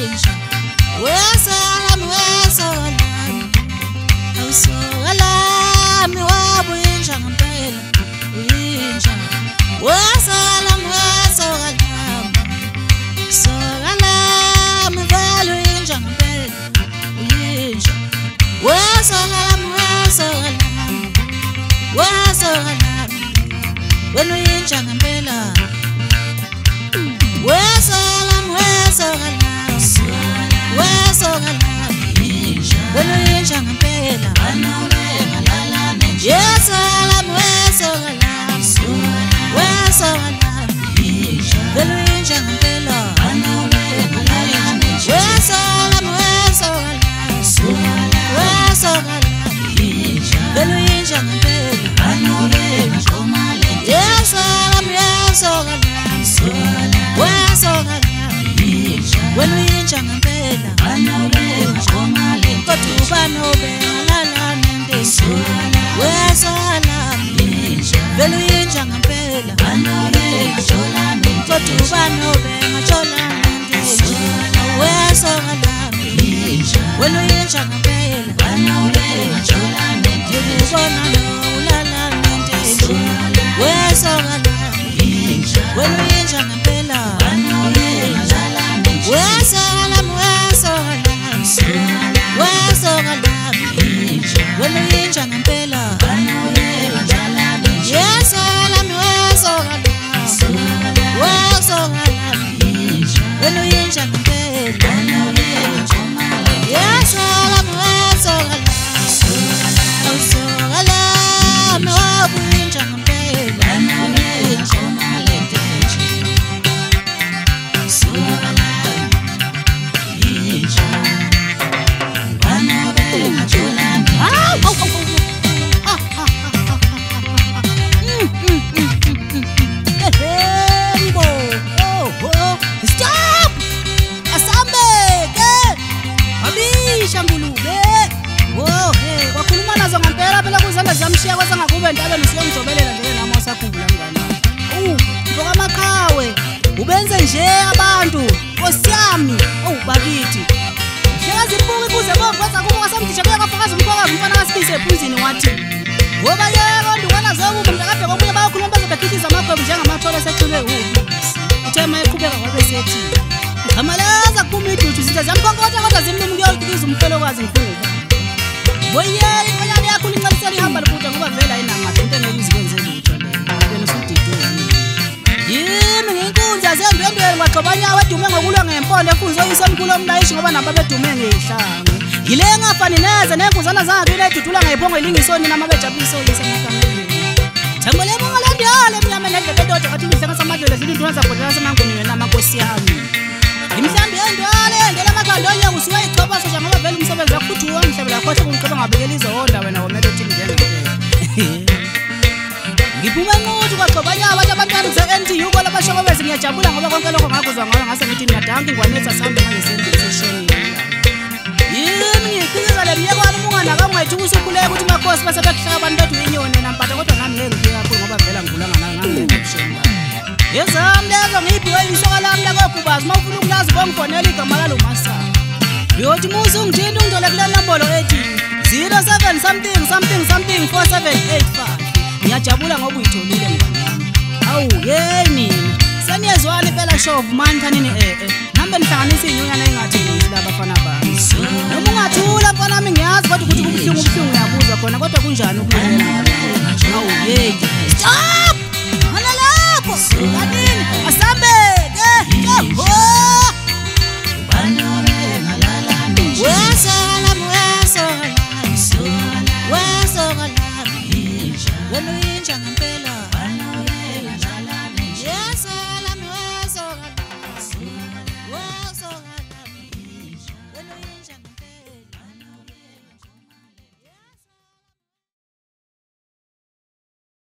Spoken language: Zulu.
uyinja wesalami awusokalami wabuyinja ngempela uyinja wesalami sokalami vele uyinja ngempela uyinja wesalami wena uyinja ngempela wesalami wena uyinja ngempela yesalami vele uyinja ngempela wesalami vele uyinja ngempela yesalami wena uyinja ngempela kodwa ubanobengalala nendesi wesalami vele uyinja ngempela kodwa ubanobengatshola nendesi wesalami wena uyinja ngempela ngikubona lo ulala nendesi wesalami wena uyinja ngempela wesalami wena uyinja ngempela yesalami wena uyinja ngempela yesalami awusokalami wabuyinja ngempela zamshiya kwasangakube entabeni usiyongijobelela nje nami wasakhumbula mngani mfoka makhawe ubenze nje abantu osiyami bakithi hlekazi imbuka ibuze bokwenza kubo kwasamdisha kuya kwafakaza umfokazi umfana kasibise ephunzini wathi ngoba yebo ndikwana zokuba mntakade komunye bayakhuluma bezobekhikiza amagwebu njengamathole esexube uthe mayeqhubeka kwabe sethi ngamalaza kuphuma iduthi zinto ziyamkhonkotha kodwa zimlimi kuyolikiza umfelokwazi ngifunga boyela inkonyane yakho ulincalisela ihamba libuda ngoba vele ayinangathi into engekuzikwenze lutho wena usudidile yimi nginkunzi azembendweni kwaXhobanyawo edume ngokulwa ngempondo efunzo yisemkhulu omlayishi ngoba nabo bedume ngehlangu yile ngafani neze nenkuzana zangakile edudula ngayiphongo ilingisoni nama bejabulisa oyise ngakameleni thembele mongalandiyale emnyama nendlebedoda kathi ngihlanga samadlela zilinduna zabhodela semangweni wena amankosi yami imhlambi endwale endela makandonye usuwe ichoba soja ngoba vele umsebenzi wakho wangihlabela khohle kungiqoba ngabekela izonda wena wamele uthi njengempela ngiphuma enquthi kwaXhobanyawo abantu abantwana ze-NTU kwala bashoko bese ngiyajabula ngoba konke lokho ngakuzwa ngayo ngase ngithi ngiyadanka ingwanetha sambe manje sendisesheni yimi ngiyiqhikiza le miyekwana umungana akangayithi usukhuleka ukuthi makhosi base bekuhlaka abantu bethu inyoni nampata kodwa nami ngeke ngifike kakhulu ngoba vela ngivulanga ngangiyepsheni yezami lezo ngiyiphiwe isoka lami lakogubazi uma ufuna ukulazi bongifonela igama lalo masana uyothi muze ungithinta ungithole kule nombolo ethi 07 something 4785 ngiyajabula ngoba uyitholile mngani awu yeni seniyezwana impela shove manje kanini ngihambe nihlanganisa inyunyana engathengisi labafana bami noma ungathula mfana wami ngiyazi kodwa ukuthi kubuhlungu uyabuza khona kodwa kunjani ukulela awu yeni stop kanini asambeke